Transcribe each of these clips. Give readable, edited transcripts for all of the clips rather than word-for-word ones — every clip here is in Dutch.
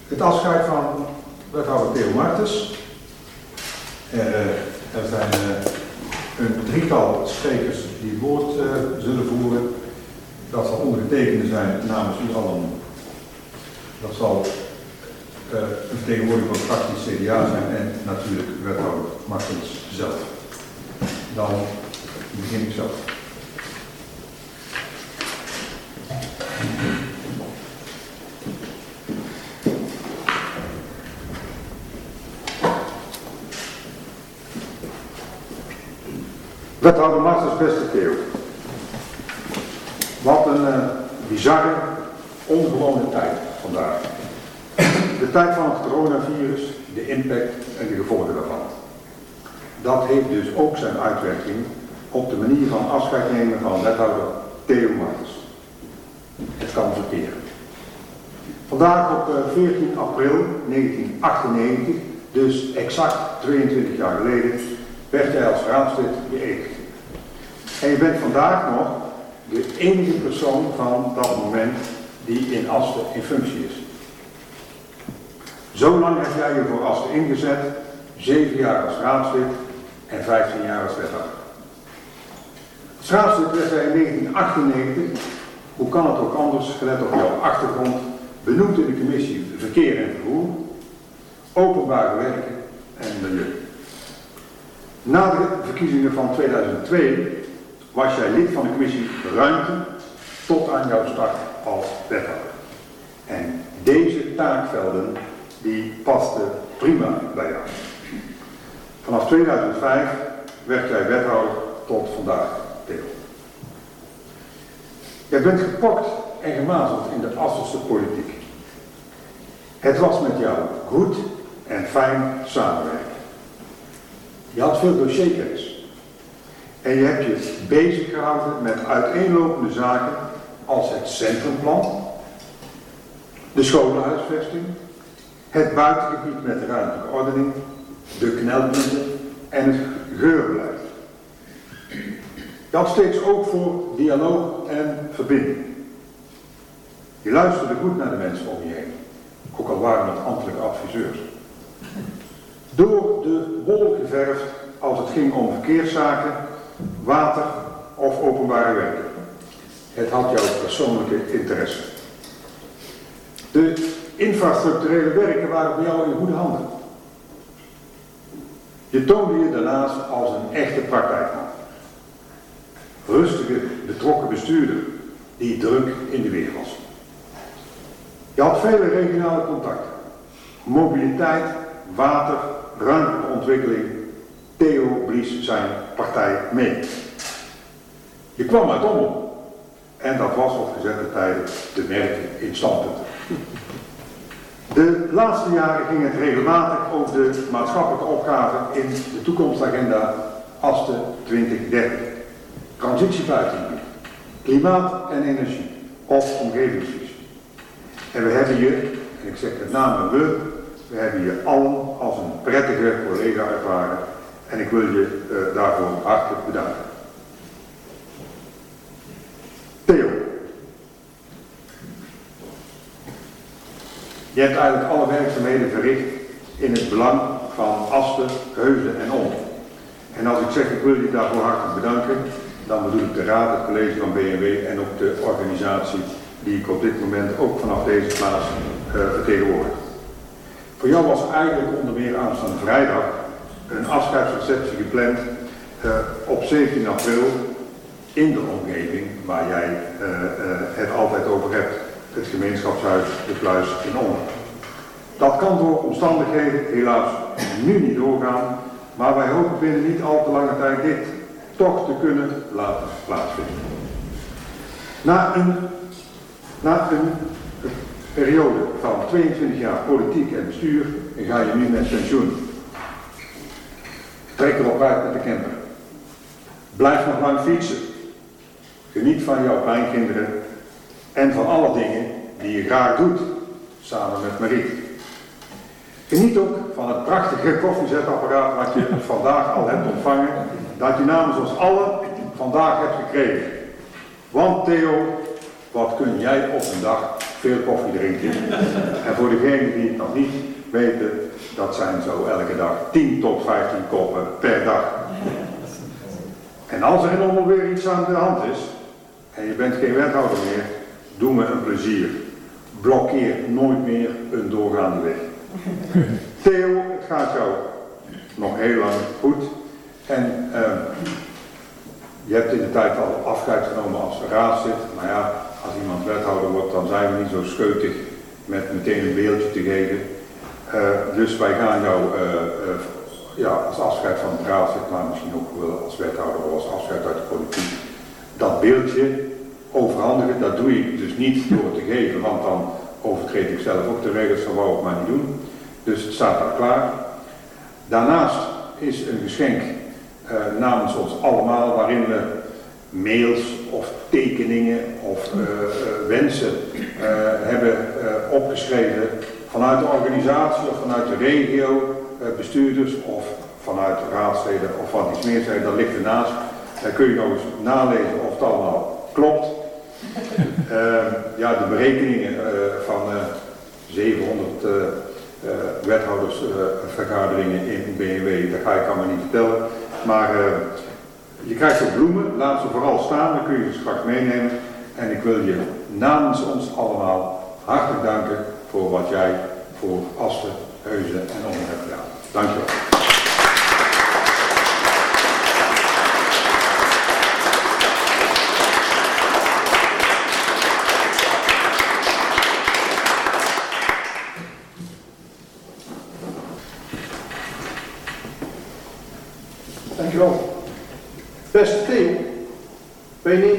Het afscheid van wethouder Theo Martens. Er zijn een drietal sprekers die het woord zullen voeren. Dat zal ondergetekende zijn namens u allen. Dat zal een vertegenwoordiger van de fractie CDA zijn en natuurlijk wethouder Martens zelf. Dan begin ik zelf. Wethouder Martens, beste Theo. Wat een bizarre, ongewone tijd vandaag. De tijd van het coronavirus, de impact en de gevolgen daarvan. Dat heeft dus ook zijn uitwerking op de manier van afscheid nemen van wethouder Theo Martens. Het kan verkeren. Vandaag op 14 april 1998, dus exact 22 jaar geleden, werd jij als raadslid beëdigd. En je bent vandaag nog de enige persoon van dat moment die in Asten in functie is. Zo lang heb jij je voor Asten ingezet, 7 jaar als raadslid en 15 jaar als wethouder. Als raadslid werd jij in 1998, hoe kan het ook anders, gelet op jouw achtergrond, benoemd in de commissie Verkeer en Vervoer, Openbare Werken en Milieu. Na de verkiezingen van 2002 was jij lid van de commissie Ruimte tot aan jouw start als wethouder. En deze taakvelden die pasten prima bij jou. Vanaf 2005 werd jij wethouder tot vandaag, Theo. Jij bent gepokt en gemazeld in de Astense politiek. Het was met jou goed en fijn samenwerken. Je had veel dossierkennis. En je hebt je bezig gehouden met uiteenlopende zaken als het centrumplan, de scholenhuisvesting, het buitengebied met de ruimtelijke ordening, de knelpunten en het geurbeleid. Je had steeds oog voor dialoog en verbinding. Je luisterde goed naar de mensen om je heen, ook al waren het ambtelijke adviseurs. Door de wol geverfd als het ging om verkeerszaken, water of openbare werken. Het had jouw persoonlijke interesse. De infrastructurele werken waren bij jou in goede handen. Je toonde je daarnaast als een echte praktijkman. Rustige, betrokken bestuurder die druk in de weer was. Je had vele regionale contacten. Mobiliteit, water, ruimtelijke ontwikkeling. Theo blies zijn partij mee. Je kwam uit Ommel. En dat was op gezette tijden te merken in standpunten. De laatste jaren ging het regelmatig over de maatschappelijke opgaven in de toekomstagenda Asten 2030. Transitie buitengebied, klimaat en energie of omgevingsvisie. En we hebben je, en ik zeg met name we hebben je allen als een prettige collega ervaren en ik wil je daarvoor hartelijk bedanken. Theo. Je hebt eigenlijk alle werkzaamheden verricht in het belang van Asten, Heusden en Ommel. En als ik zeg ik wil je daarvoor hartelijk bedanken, dan bedoel ik de raad, het college van BMW en ook de organisatie die ik op dit moment ook vanaf deze plaats vertegenwoordig. Voor jou was eigenlijk onder meer aanstaande vrijdag een afscheidsreceptie gepland op 17 april in de omgeving waar jij het altijd over hebt. Het gemeenschapshuis De Pluis in Ommel. Dat kan door omstandigheden helaas nu niet doorgaan, maar wij hopen binnen niet al te lange tijd dit toch te kunnen laten plaatsvinden. Na een periode van 22 jaar politiek en bestuur ga je nu met pensioen. Trek erop uit met de camper. Blijf nog lang fietsen. Geniet van jouw kleinkinderen en van alle dingen die je graag doet, samen met Mariet. Geniet ook van het prachtige koffiezetapparaat wat je vandaag al hebt ontvangen, dat je namens ons allen vandaag hebt gekregen. Want Theo, wat kun jij op een dag veel koffie drinken? En voor degenen die het nog niet weten, dat zijn zo elke dag 10 tot 15 koppen per dag. En als er in Ommel weer iets aan de hand is, en je bent geen wethouder meer, doe me een plezier. Blokkeer nooit meer een doorgaande weg. Theo, het gaat jou nog heel lang goed. En je hebt in de tijd al afscheid genomen als raadslid. Maar ja, als iemand wethouder wordt, dan zijn we niet zo scheutig met meteen een beeldje te geven. Dus wij gaan jou als afscheid van het raadslid, maar misschien ook wel als wethouder of als afscheid uit de politiek, dat beeldje overhandigen. Dat doe ik dus niet door het te geven, want dan overtreed ik zelf ook de regels, dat wou ik maar niet doen. Dus het staat daar klaar. Daarnaast is een geschenk namens ons allemaal, waarin we mails of tekeningen of wensen hebben opgeschreven vanuit de organisatie of vanuit de regio, bestuurders of vanuit raadsleden of wat iets meer zijn. Dat ligt ernaast. Dan kun je nog eens nalezen of het allemaal klopt. De berekeningen van 700 wethoudersvergaderingen in BMW, dat ga ik allemaal niet vertellen. Maar je krijgt ook bloemen, laat ze vooral staan, dan kun je ze straks meenemen. En ik wil je namens ons allemaal hartelijk danken voor wat jij voor Asten, Heusden en Ommel hebt gedaan. Dank je wel. Dankjewel. Beste Theo, wij nemen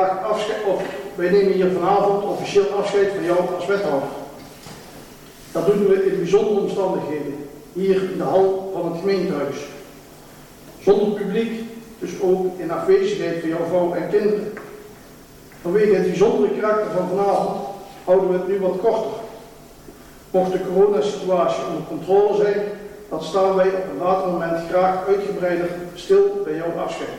hier vanavond officieel afscheid van jou als wethouder. Dat doen we in bijzondere omstandigheden, hier in de hal van het gemeentehuis. Zonder publiek, dus ook in afwezigheid van jouw vrouw en kinderen. Vanwege het bijzondere karakter van vanavond houden we het nu wat korter. Mocht de coronasituatie onder controle zijn, dan staan wij op een later moment graag uitgebreider stil bij jouw afscheid.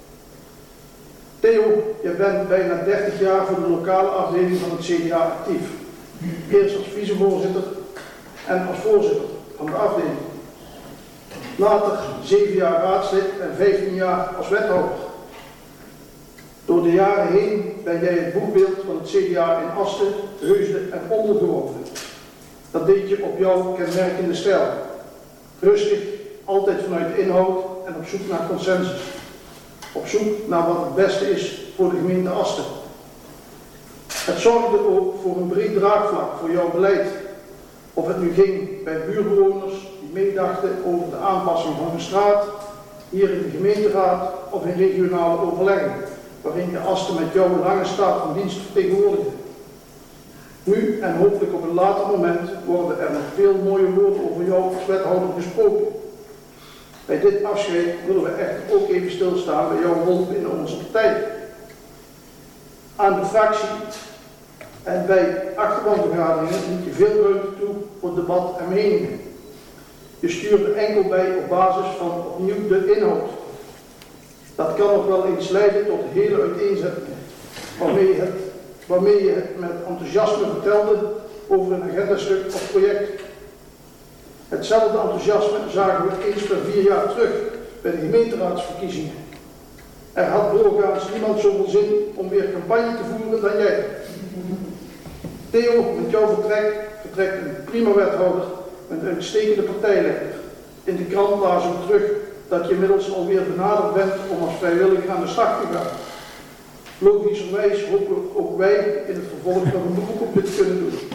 Theo, je bent bijna 30 jaar voor de lokale afdeling van het CDA actief. Eerst als vicevoorzitter en als voorzitter van de afdeling. Later 7 jaar raadslid en 15 jaar als wethouder. Door de jaren heen ben jij het boegbeeld van het CDA in Asten, Heusden en Ommel geworden. Dat deed je op jouw kenmerkende stijl. Rustig, altijd vanuit de inhoud en op zoek naar consensus. Op zoek naar wat het beste is voor de gemeente Asten. Het zorgde ook voor een breed draagvlak voor jouw beleid. Of het nu ging bij buurbewoners die meedachten over de aanpassing van de straat, hier in de gemeenteraad of in regionale overleggen, waarin je Asten met jouw lange staat van dienst vertegenwoordigde. Nu en hopelijk op een later moment worden er nog veel mooie woorden over jou als wethouder gesproken. Bij dit afscheid willen we echter ook even stilstaan bij jouw rol binnen onze partij. Aan de fractie en bij achterbanvergaderingen liet je veel ruimte toe voor debat en meningen. Je stuurde enkel bij op basis van opnieuw de inhoud. Dat kan nog wel eens leiden tot hele uiteenzettingen, waarmee je het met enthousiasme vertelde over een agendastuk of project. Hetzelfde enthousiasme zagen we eens per 4 jaar terug bij de gemeenteraadsverkiezingen. Er had doorgaans niemand zoveel zin om weer campagne te voeren dan jij. Theo, met jouw vertrekt een prima wethouder met een uitstekende partijleider. In de krant lazen we terug dat je inmiddels alweer benaderd bent om als vrijwilliger aan de slag te gaan. Logischerwijs hopen ook wij in het vervolg nog een beroep op dit te kunnen doen.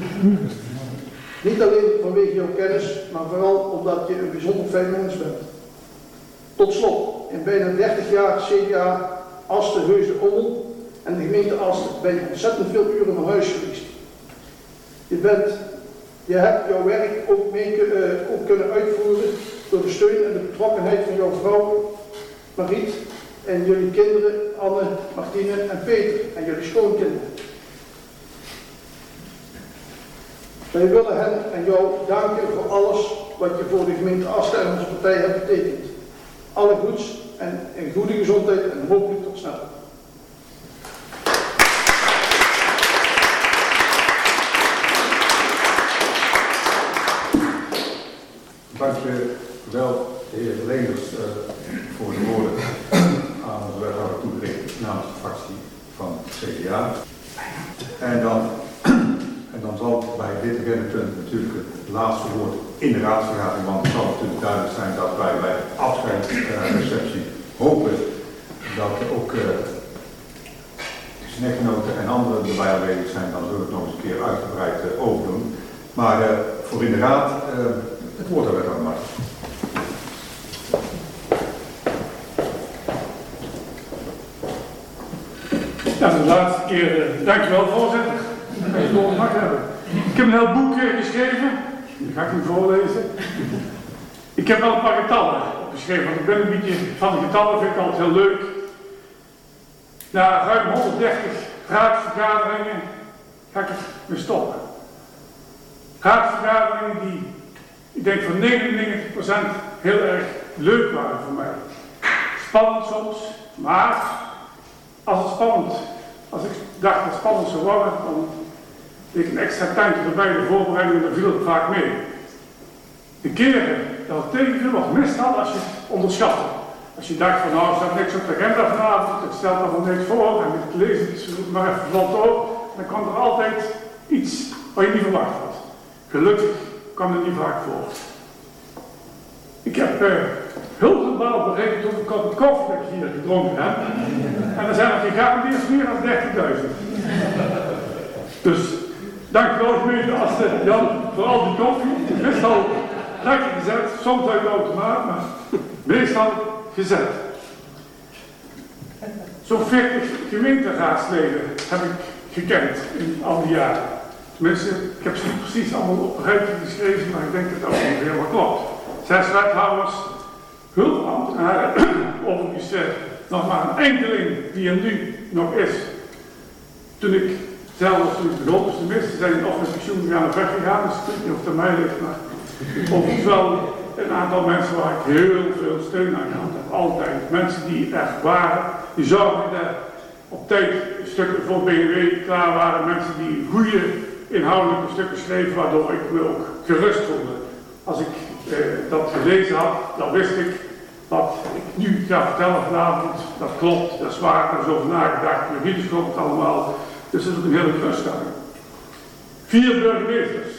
Niet alleen vanwege jouw kennis, maar vooral omdat je een bijzonder fijn mens bent. Tot slot, in bijna 30 jaar CDA, Asten, Heusden, Ommel en de gemeente Asten ben je ontzettend veel uren naar huis geweest. Je hebt jouw werk ook kunnen uitvoeren door de steun en de betrokkenheid van jouw vrouw Mariet en jullie kinderen Anne, Martine en Peter en jullie schoonkinderen. Wij willen hen en jou danken voor alles wat je voor de gemeente Asten en onze partij hebt betekend. Alle goeds en een goede gezondheid en hopelijk tot snel. dank je wel, de heer Leenders, voor de woorden aan onze wethouder toegericht namens de fractie van het CDA. En dan zal bij dit agendapunt natuurlijk het laatste woord in de raadsvergadering, want het zal natuurlijk duidelijk zijn dat wij bij de afscheidsreceptie hopen dat ook snackgenoten en anderen erbij aanwezig zijn. Dan zullen we het nog eens een keer uitgebreid overdoen. Maar voor in de raad het woord aan wethouder Martens. Ja, de laatste keer, dankjewel voorzitter. Ik heb een heel boek geschreven, dat ga ik niet voorlezen. Ik heb wel een paar getallen opgeschreven, want ik ben een beetje van de getallen, vind ik altijd heel leuk. Na ruim 130 raadsvergaderingen ga ik ermee stoppen. Raadsvergaderingen die, ik denk voor 99% heel erg leuk waren voor mij. Spannend soms, maar als ik dacht dat het spannend zou worden, dan deed ik een extra tandje erbij de voorbereiding en dan viel het vaak mee. De keren dat het tegenviel was meestal als je het onderschatte. Als je dacht van nou, er staat niks op de agenda vanavond, het stelt allemaal niks voor en ik lees het maar even vlot door, dan kwam er altijd iets wat je niet verwacht had. Gelukkig kwam het niet vaak voor. Ik heb hulpgebouw berekend hoeveel kop koffie ik hier gedronken heb. En dan zijn er gegarandeerd meer dan 30.000. Dus dankjewel gemeente Jan voor al die koffie. Meestal lekker gezet, soms uit de automaat, maar meestal gezet. Zo'n 40 gemeenteraadsleden heb ik gekend in al die jaren. Tenminste, ik heb ze niet precies allemaal op een rijtje geschreven, maar ik denk dat dat ongeveer wel klopt. 6 wethouders, hulpambtenaren, overigens nog maar een enkeling die er nu nog is. Toen ik begon, dus de meesten zijn of met pensioen gegaan of weggegaan, dus ik weet niet of het aan mij ligt, maar overigens wel een aantal mensen waar ik heel veel steun aan gehad heb. Altijd. Mensen die er waren, die zorgden op tijd stukken voor BNW klaar waren, mensen die goede inhoudelijke stukken schreven, waardoor ik me ook gerust voelde. Als ik dat gelezen had, dan wist ik wat ik nu ga vertellen vanavond, dat klopt, dat is waar, daar is over nagedacht, juridisch klopt het allemaal, dus dat is ook een hele geruststelling. 4 burgemeesters.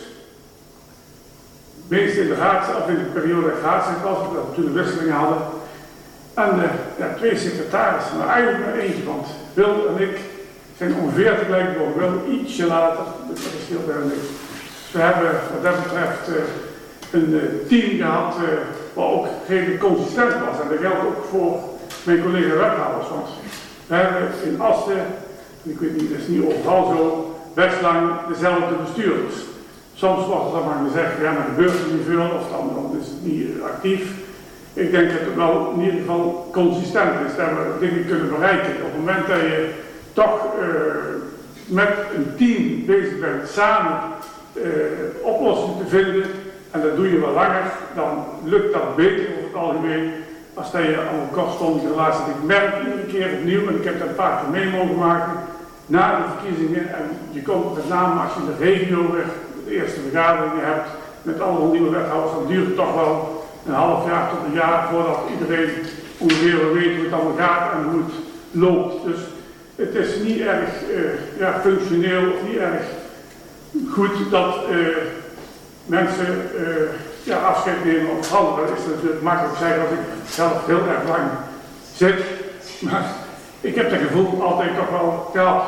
Meest in de periode dat ik raadslid was, dat we toen de wisselingen hadden. En 2 secretarissen, maar eigenlijk maar eentje, want Wil en ik zijn ongeveer tegelijk geworden, Wil ietsje later, dus dat is heel erg niks. Dus we hebben wat dat betreft een team gehad wat ook redelijk consistent was. En dat geldt ook voor mijn collega wethouders, want we hebben in Asten, ik weet niet, dat is niet overal zo, best lang dezelfde bestuurders. Soms wordt er dan maar gezegd, ja, maar gebeurt er niet veel, of dan is het niet actief. Ik denk dat het wel in ieder geval consistent is, dat we dingen kunnen bereiken. Op het moment dat je toch met een team bezig bent, samen oplossingen te vinden, en dat doe je wel langer, dan lukt dat beter over het algemeen, als dat je aan een kortstondige relatie zit. Ik merk iedere keer opnieuw, en ik heb dat een paar keer mee mogen maken, na de verkiezingen, en je komt met name als je in de regio weer de eerste vergaderingen hebt, met alle nieuwe wethouders, dan duurt het toch wel een half jaar tot een jaar voordat iedereen ongeveer weet hoe het allemaal gaat en hoe het loopt. Dus het is niet erg functioneel of niet erg goed dat mensen afscheid nemen op handen. Dat is natuurlijk makkelijk zeggen als ik zelf heel erg lang zit. Maar ik heb dat gevoel altijd toch wel gehad.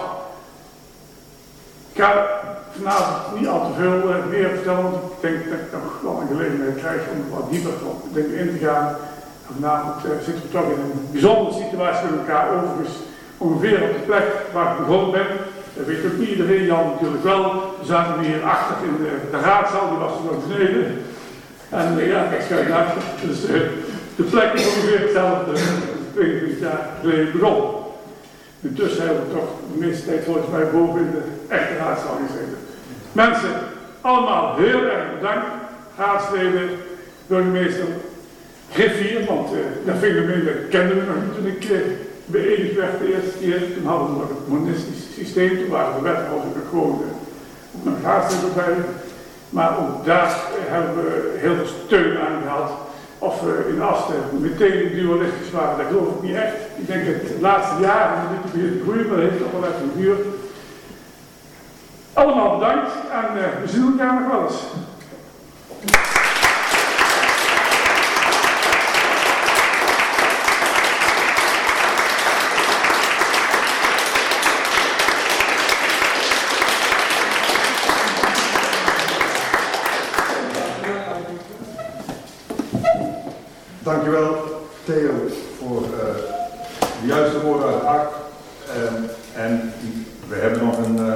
Ik ga vanavond niet al te veel meer vertellen, want ik denk dat ik nog wel een gelegenheid krijg om wat dieper op dingen in te gaan. En vanavond zitten we toch in een bijzondere situatie met elkaar, overigens ongeveer op de plek waar ik begonnen ben. Dat weet ook niet iedereen, Jan natuurlijk wel. We zaten hier achter in de raadzaal, die was er nog beneden. En dat schuift achter. Dus de plek is ongeveer hetzelfde, 22 jaar geleden begonnen. Intussen hebben we toch de meeste tijd volgens mij boven in de echte raadzaal gezeten. Mensen, allemaal heel erg bedankt. Raadsleden, burgemeester, griffier, want dat fenomeen kenden we nog niet toen ik beëdigd werd de eerste keer. Toen hadden we nog het monistisch systeem, toen waren de wethouders ook gewoon nog raadsleden bij. Maar ook daar hebben we heel veel steun aan gehad. Of we in Asten meteen dualistisch waren, dat geloof ik niet echt. Ik denk dat de laatste jaren dat dit begint te groeien, maar dat heeft nog wel even geduurd. Allemaal bedankt en we zien elkaar nog wel eens. Dankjewel Theo voor de juiste woorden uit het hart. En we hebben nog een